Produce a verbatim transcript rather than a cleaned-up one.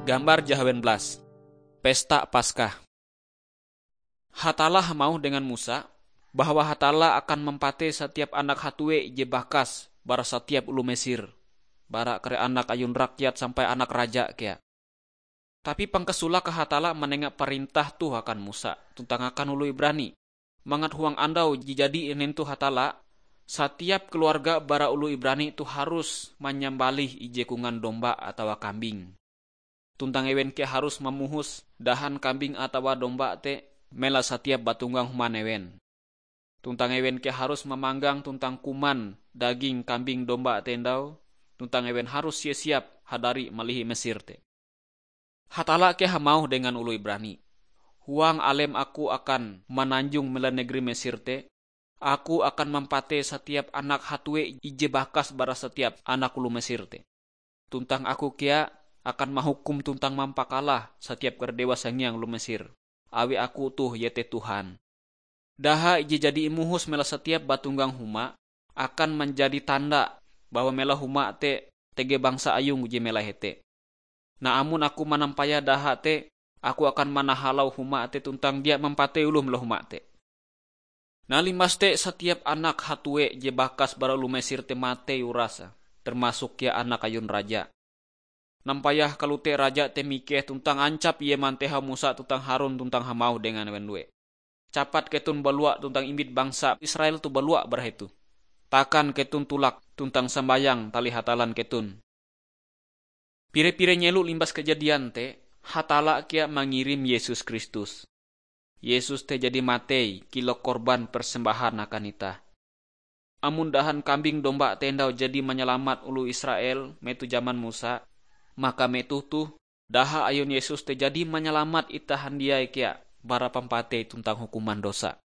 Gambar jahawen belas. Pesta Paskah. Hatala mau dengan Musa bahwa Hatala akan mempate setiap anak hatue je bakas bara setiap ulu Mesir. Bara kere anak ayun rakyat sampai anak raja kia. Tapi pangkesula ke Hatala menengak perintah tuh akan Musa tentang akan ulu Ibrani. Mangat huang andau dijadi inen tuh Hatala, setiap keluarga bara ulu Ibrani itu harus menyambalih ijekungan domba atau kambing. Tuntang ewen ke harus memuhus dahan kambing atau domba te mela setiap batunggang human ewen. Tuntang ewen ke harus memanggang tuntang kuman daging kambing domba tendau. Tuntang ewen harus siap-siap hadari malihi Mesir te. Hatala ke hamau dengan ulu Ibrani. Huang alem aku akan menanjung mela negeri Mesir te. Aku akan mempate setiap anak hatue ije bakas bara setiap anak ulu Mesir te. Tuntang aku kia akan mahukum tuntang mampakalah setiap kerdewa sangyang lu Mesir. Awi aku tuh yete Tuhan. Daha ije jadi imuhus mela setiap batunggang huma akan menjadi tanda bahwa mela huma te tege bangsa ayung uje mela hete. Na amun aku manampaya daha te, aku akan manahalau huma te tuntang dia mempate ulu mela huma te. Na limas te setiap anak hatue je bakas bara lu Mesir te mate urasa, termasuk ya anak ayun raja. Nampayah kalute raja te mikeh tuntang ancap ye manteha Musa tuntang Harun tuntang hamau dengan wenlue. Capat ketun balua tuntang imit bangsa Israel tu balua berhetu. Takan ketun tulak tuntang sambayang tali hatalan ketun. Pire-pire nyelu limbas kejadian te, Hatala kia mengirim Yesus Kristus. Yesus te jadi matei kilo korban persembahan akan ita. Amun dahan kambing domba tendau jadi menyelamat ulu Israel metu zaman Musa. Maka metutuh daha ayun Yesus te jadi menyelamat itahan dia kia bara pempate tentang hukuman dosa.